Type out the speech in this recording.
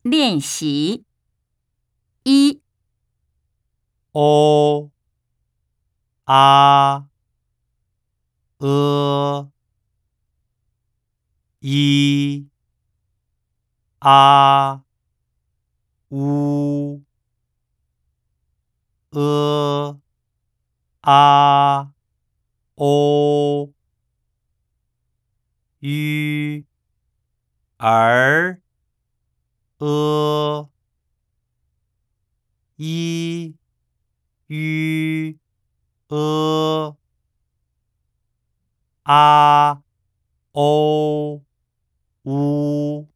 练习一、 o、啊、一、啊、乌、啊、o、吁、儿、一、吁、啊、o、乌。